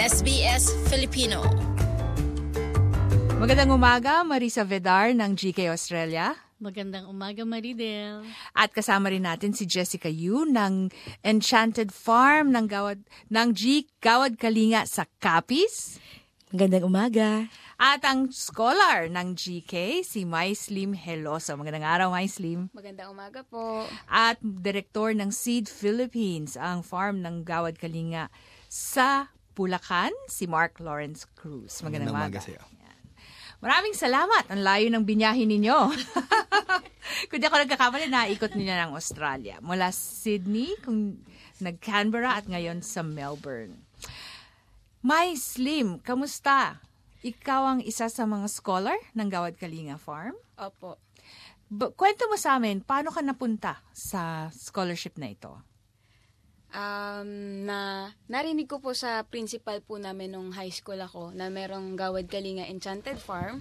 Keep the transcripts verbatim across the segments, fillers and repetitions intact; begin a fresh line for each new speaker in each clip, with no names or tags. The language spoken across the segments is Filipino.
S B S Filipino.
Magandang umaga, Marisa Vedar ng G K Australia.
Magandang umaga, Maridel.
At kasama rin natin si Jessica Yu ng Enchanted Farm ng Gawad ng G Gawad Kalinga sa Capiz.
Magandang umaga.
At ang scholar ng G K, si Maislim Heloso. Magandang araw, Maislim.
Magandang umaga po.
At direktor ng Seed Philippines, ang farm ng Gawad Kalinga sa Bulacan, si Mark Lawrence Cruz. Magandang,
Magandang
umaga.
umaga sa'yo.
Maraming salamat. Ang layo ng binyahin ninyo. Kung di ako nagkakamali, naikot niyo ng Australia. Mula Sydney, kung nag-Canberra at ngayon sa Melbourne. May Slim, kamusta? Ikaw ang isa sa mga scholar ng Gawad Kalinga Farm?
Opo.
B- kwento mo sa amin, paano ka napunta sa scholarship na ito?
Um, na narinig ko po sa principal po namin nung high school ako na merong Gawad Kalinga Enchanted Farm.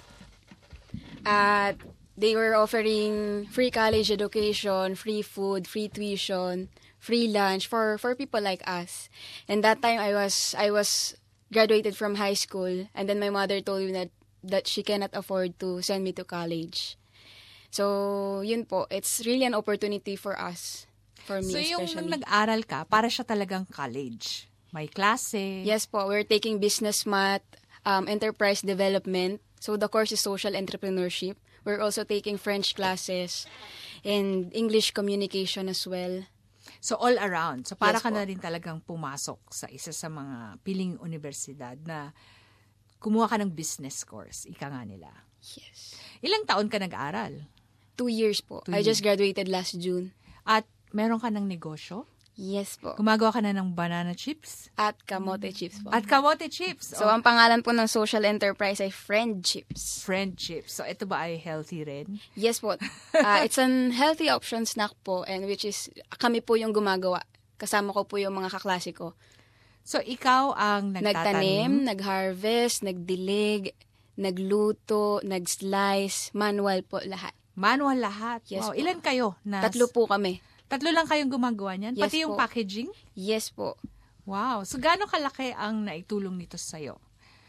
At they were offering free college education, free food, free tuition, free lunch for for people like us. And that time I was I was graduated from high school, and then my mother told me that that she cannot afford to send me to college. So, yun po, it's really an opportunity for us. For me
so yung
especially.
nung nag-aral ka, para siya talagang college? May klase?
Yes po, we're taking business math, um, enterprise development. So the course is social entrepreneurship. We're also taking French classes and English communication as well.
So all around. So para
Yes
ka na
po.
rin talagang pumasok sa isa sa mga piling universidad na kumuha ka ng business course. Ika nga nila.
Yes.
Ilang taon ka nag-aral?
Two years po.
Two
I
years.
just graduated last June.
At meron ka ng negosyo?
Yes po.
Gumagawa ka na ng banana chips?
At kamote chips po.
At kamote chips?
So,
Oh,
ang pangalan po ng social enterprise ay Friend Chips.
friend chips. So ito ba ay healthy rin?
Yes po. Uh, it's an healthy option snack po, and which is, kami po yung gumagawa. Kasama ko po yung mga kaklase ko.
So ikaw ang
Nagtanim,
nagtatanim?
nag-harvest, nagdilig, nagluto, nag-slice, manual po lahat.
Manual lahat.
Yes
Wow.
po.
Ilan kayo? Na,
Tatlo po kami.
Tatlo lang kayong gumagawa niyan?
Yes
Pati yung
po.
packaging?
Yes po.
Wow. So gaano kalaki ang naitulong nito sa'yo?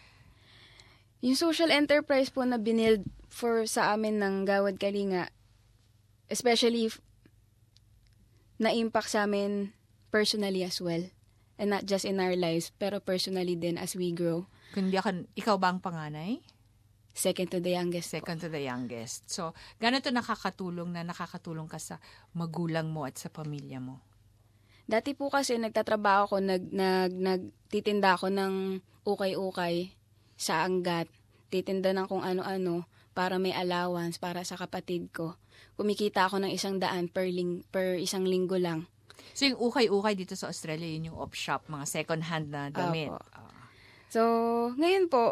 Yung social enterprise po na binild for sa amin ng Gawad Kalinga, especially f- na-impact sa amin personally as well. And not just in our lives, pero personally din as we grow.
Kung di ako, ikaw ba ang panganay?
Second to the youngest po.
Second to the youngest. So, gaano to nakakatulong na nakakatulong ka sa magulang mo at sa pamilya mo?
Dati po kasi nagtatrabaho ako, nag, nag, nagtitinda ako ng ukay-ukay sa Angat. Titinda ng kung ano-ano para may allowance para sa kapatid ko. Kumikita ako ng isang daan per, ling, per isang linggo lang.
So, yung ukay-ukay dito sa Australia, yun yung op-shop, mga second-hand na damit.
Opo.
Ah.
So, ngayon po,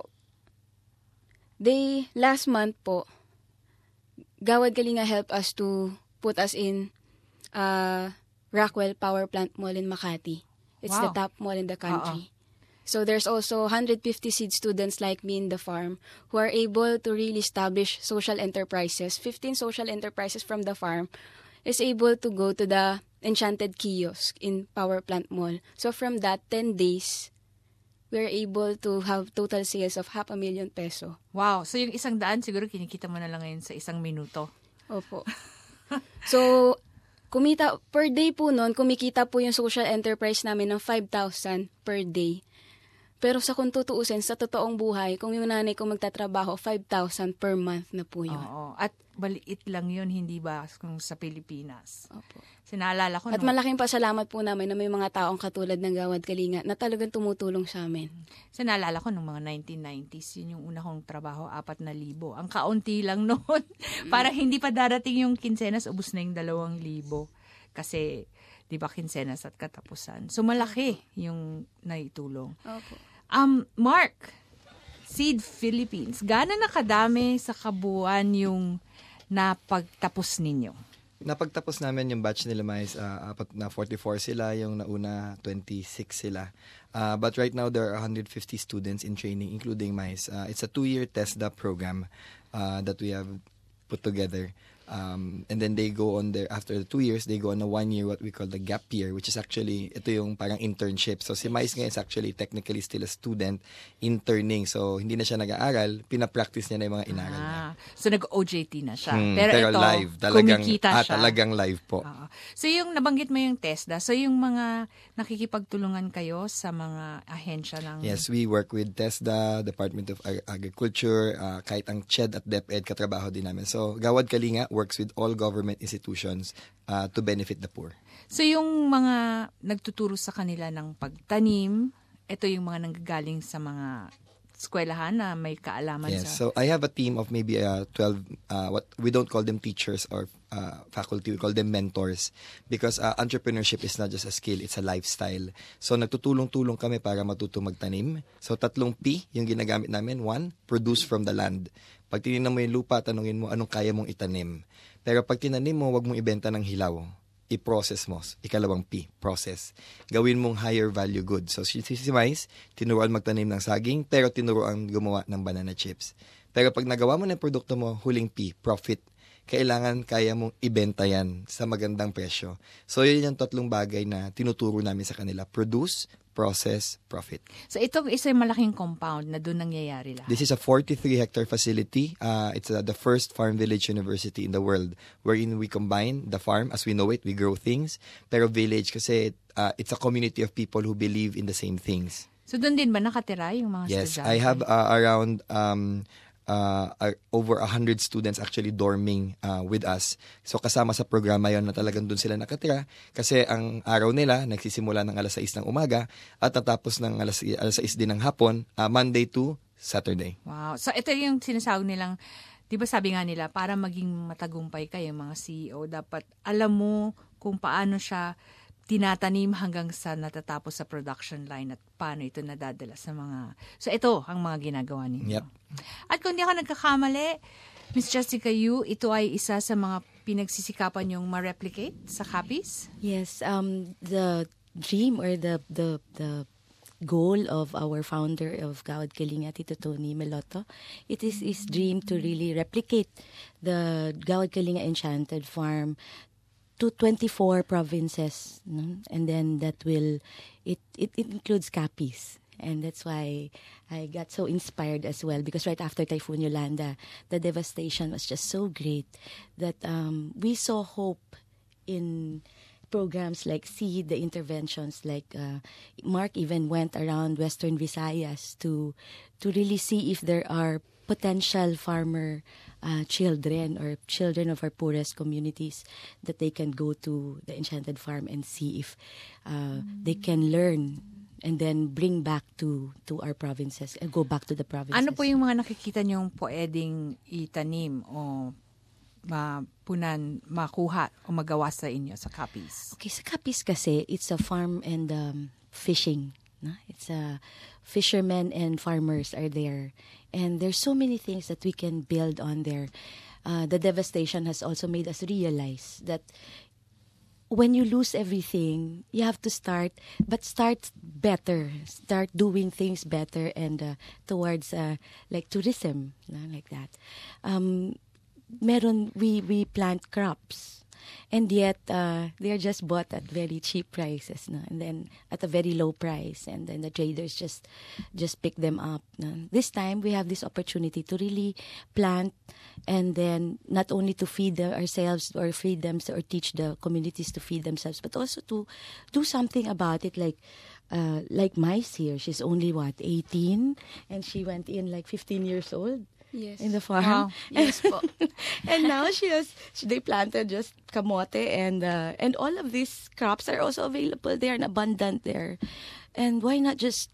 they, last month po, Gawad Kalinga helped us to put us in uh, Rockwell Power Plant Mall in Makati. It's the
Wow.
top mall in the country. So there's also one hundred fifty seed students like me in the farm who are able to really establish social enterprises. fifteen social enterprises from the farm is able to go to the Enchanted Kiosk in Power Plant Mall. So from that, ten days, we're able to have total sales of half a million peso.
Wow. So, yung isang daan, siguro kinikita mo na lang ngayon sa isang minuto.
Opo. So, kumita, per day po nun, kumikita po yung social enterprise namin ng five thousand per day. Pero sa kung tutuusin, sa totoong buhay, kung yung nanay ko magtatrabaho, five thousand per month na po yun.
Oo. At maliit lang yun, hindi ba kung sa Pilipinas?
Opo.
Sinaalala ko,
At
no?
malaking pasalamat po namin na may mga taong katulad ng Gawad Kalinga na talagang tumutulong sa amin.
Sinaalala ko, nung mga nineteen nineties, yun yung una kong trabaho, apat na libo. Ang kaunti lang noon. Parang hindi pa darating yung kinsenas, ubus na yung dalawang libo. Kasi, di ba, kinsenas at katapusan. So, malaki yung naitulong.
Opo.
Um, Mark, Seed Philippines, gaano na kadami sa kabuuan yung napagtapos ninyo?
Napagtapos namin yung batch nila, Mais, uh, apat na forty-four sila, yung nauna twenty-six sila. Uh, but right now, there are one hundred fifty students in training, including Mais. Uh, it's a two-year TESDA program uh, that we have put together. Um, and then they go on there, after the two years, they go on a one year, what we call the gap year, which is actually, ito yung parang internship. So si Mais ngayon is actually technically still a student interning. So hindi na siya nag-aaral, pinapractice niya na yung mga inaral niya.
Ah, so nag-O J T na siya.
Hmm,
pero,
pero
ito,
live, talagang,
kumikita
ah,
siya.
talagang live po.
Oo. So yung nabanggit mo yung TESDA, so yung mga nakikipagtulungan kayo sa mga ahensya ng...
Yes, we work with TESDA, Department of Ag- Agriculture, uh, kahit ang C H E D at DepEd, katrabaho din namin. So Gawad Kalinga works with all government institutions uh, to benefit the poor.
So yung mga nagtuturo sa kanila ng pagtanim, ito yung mga nanggagaling sa mga eskwelahan na may kaalaman
Yes,
sa...
so I have a team of maybe uh, twelve, uh, what we don't call them teachers or uh, faculty, we call them mentors. Because uh, entrepreneurship is not just a skill, it's a lifestyle. So nagtutulong-tulong kami para matuto magtanim. So tatlong P yung ginagamit namin. One, produce from the land. Pag tinignan mo yung lupa, tanungin mo anong kaya mong itanim. Pero pag tinanim mo, wag mong ibenta ng hilaw. I-process mo. Ikalawang P, process. Gawin mong higher value goods. So si, si Mais, tinuruan magtanim ng saging, pero tinuruan gumawa ng banana chips. Pero pag nagawa mo ng produkto mo, huling P, profit. Kailangan kaya mong ibenta yan sa magandang presyo. So yun yung tatlong bagay na tinuturo namin sa kanila. Produce, process, profit.
So ito isa yung malaking compound na doon nangyayari lahat.
This is a forty-three hectare facility. Uh, it's uh, the first farm village university in the world wherein we combine the farm as we know it, we grow things. Pero village kasi uh, it's a community of people who believe in the same things.
So doon din ba nakatira yung mga
Yes,
estudyante?
I have uh, around um, uh, uh, over one hundred students actually dorming uh, with us. So kasama sa programa yon na talagang doon sila nakatira kasi ang araw nila nagsisimula ng alas sais ng umaga at natapos ng alas, alas sais din ng hapon, uh, Monday to Saturday.
Wow. So ito yung sinasawag nilang, di ba sabi nga nila, para maging matagumpay kayo mga C E O, dapat alam mo kung paano siya tinatanim hanggang sa natatapos sa production line at paano ito nadadala sa mga... So ito ang mga ginagawa ninyo.
Yep.
At kung di ako nagkakamali, Miss Jessica Yu, ito ay isa sa mga pinagsisikapan yung ma-replicate sa Capiz?
Yes, um, the dream or the the the goal of our founder of Gawad Kalinga, Tito Tony Meloto, it is his dream to really replicate the Gawad Kalinga Enchanted Farm to twenty-four provinces, no? And then that will, it, it, it includes Capiz. And that's why I got so inspired as well, because right after Typhoon Yolanda, the devastation was just so great that um, we saw hope in programs like SEED, the interventions like uh, Mark even went around Western Visayas to to really see if there are potential farmer uh, children or children of our poorest communities that they can go to the Enchanted Farm and see if uh, mm. they can learn and then bring back to to our provinces and go back to the provinces.
Ano po yung mga nakikita niyong pwedeng itanim o mapunan, makuha o magawa sa inyo sa Capiz?
Okay, sa Capiz kasi, it's a farm and um, fishing. No? It's a fishermen and farmers are there. And there's so many things that we can build on there. Uh, the devastation has also made us realize that when you lose everything, you have to start, but start better. Start doing things better and uh, towards uh, like tourism, no? Like that. Um, meron, we, we plant crops. And yet, uh, they're just bought at very cheap prices, no? And then at a very low price, and then the traders just just pick them up. No? This time, we have this opportunity to really plant, and then not only to feed the, ourselves or feed them or teach the communities to feed themselves, but also to do something about it. Like uh, like Mais here, she's only what eighteen, and she went in like fifteen years old.
Yes.
In the farm.
Wow.
Yes po.
And now she has, she, they planted just kamote and uh, and all of these crops are also available there and abundant there. And why not just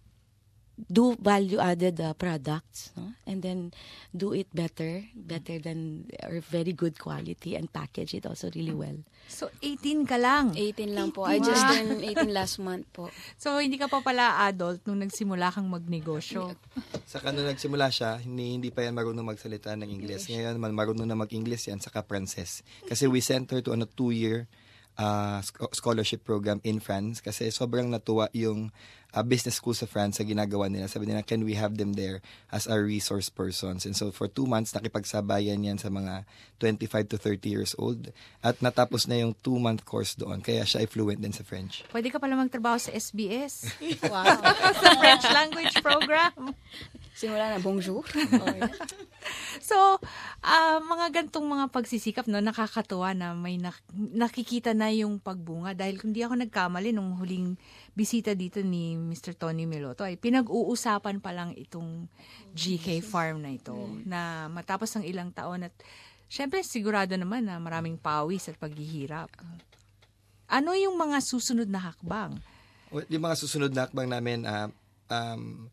do value-added uh, products, no? And then do it better, better than, or very good quality and package it also really well.
So, eighteen ka lang.
eighteen lang po. I just turned eighteen last month po.
So, hindi ka pa pala adult nung nagsimula kang magnegosyo.
Saka nung nagsimula siya, hindi, hindi pa yan marunong magsalita ng English. Ngayon naman marunong na mag-English yan, saka Pranses. Kasi we sent her to a two-year uh, sc- scholarship program in France kasi sobrang natuwa yung uh, business school sa France sa ginagawa nila. Sabi nila, can we have them there as our resource persons? And so for two months, nakipagsabayan yan sa mga twenty-five to thirty years old. At natapos na yung two-month course doon. Kaya siya ay fluent din sa French.
Pwede ka pala magtrabaho sa S B S.
Wow.
Sa French language program.
Simula na, bonjour.
So, uh, mga gantong mga pagsisikap, no, nakakatuwa na may nak- nakikita na yung pagbunga. Dahil kung di ako nagkamali, nung huling bisita dito ni Mister Tony Meloto, ay pinag-uusapan pa lang itong G K Farm na ito. Na matapos ng ilang taon at syempre sigurado naman na maraming pawis at paghihirap. Ano yung mga susunod na hakbang?
Well, yung mga susunod na hakbang namin, uh, um,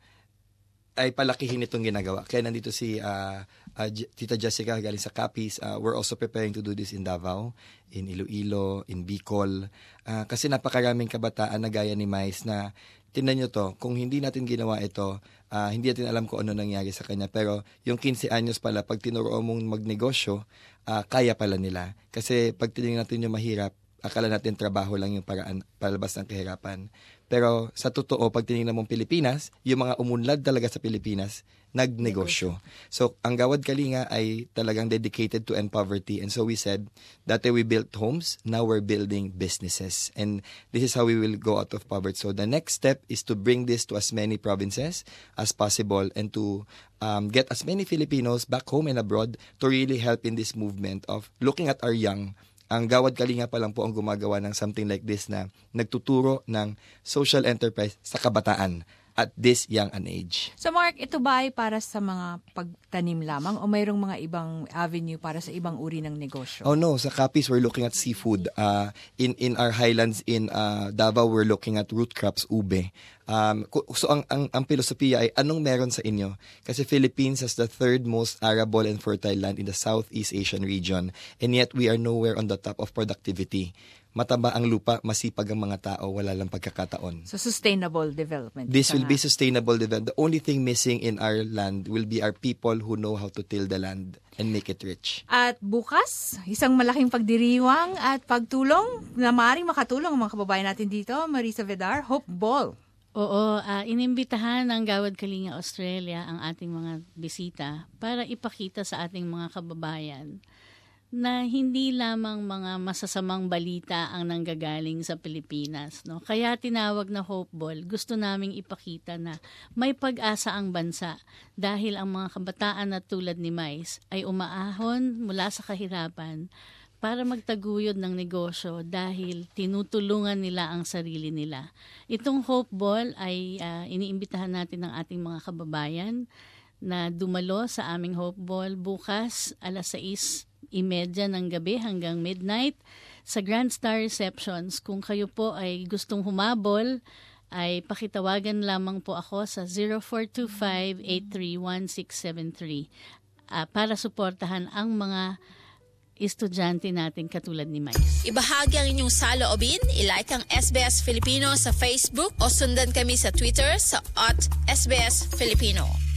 ay palakihin itong ginagawa. Kaya nandito si uh, uh, Tita Jessica galing sa Capiz. Uh, we're also preparing to do this in Davao, in Iloilo, in Bicol. Uh, kasi napakaraming kabataan na gaya ni Mais na tingnan nyo to, kung hindi natin ginawa ito, uh, hindi natin alam kung ano nangyari sa kanya. Pero yung fifteen anyos pala, pag tinuruan mong magnegosyo, uh, kaya pala nila. Kasi pag tinignan natin yung mahirap, akala natin trabaho lang yung paraan palabas ng kahirapan. Pero sa totoo, pag tinignan mong Pilipinas, yung mga umunlad talaga sa Pilipinas, nagnegosyo. So, ang Gawad Kalinga ay talagang dedicated to end poverty. And so we said, dati we built homes, now we're building businesses. And this is how we will go out of poverty. So the next step is to bring this to as many provinces as possible and to um, get as many Filipinos back home and abroad to really help in this movement of looking at our young. Ang Gawad Kalinga pa lang po ang gumagawa ng something like this na nagtuturo ng social enterprise sa kabataan at this young an age.
So Mark, ito ba ay para sa mga pagtanim lamang o mayroong mga ibang avenue para sa ibang uri ng negosyo?
Oh no, sa Capiz we're looking at seafood. Uh, in in our highlands in uh, Davao we're looking at root crops, ube. Um, so ang ang ang filosofiya ay anong meron sa inyo? Kasi Philippines has the third most arable and fertile land in the Southeast Asian region, and yet we are nowhere on the top of productivity. Mataba ang lupa, masipag ang mga tao, wala lang pagkakataon.
So sustainable development.
This will
nga.
be sustainable development. The only thing missing in our land will be our people who know how to till the land and make it rich.
At bukas, isang malaking pagdiriwang at pagtulong na maaaring makatulong ang mga kababayan natin dito. Marisa Vedar, Hope Ball.
Oo, uh, inimbitahan ng Gawad Kalinga Australia ang ating mga bisita para ipakita sa ating mga kababayan na hindi lamang mga masasamang balita ang nanggagaling sa Pilipinas, no? Kaya tinawag na Hope Ball, gusto naming ipakita na may pag-asa ang bansa dahil ang mga kabataan na tulad ni Mais ay umaahon mula sa kahirapan para magtaguyod ng negosyo dahil tinutulungan nila ang sarili nila. Itong Hope Ball ay uh, iniimbitahan natin ng ating mga kababayan na dumalo sa aming Hope Ball bukas alas sais imedya ng gabi hanggang midnight sa Grand Star Receptions. Kung kayo po ay gustong humabol, ay pakitawagan lamang po ako sa zero four two five, eight three one, six seven three uh, para suportahan ang mga estudyante natin katulad ni Mais.
Ibahagi ang inyong saloobin, ilike ang S B S Filipino sa Facebook o sundan kami sa Twitter sa at S B S Filipino.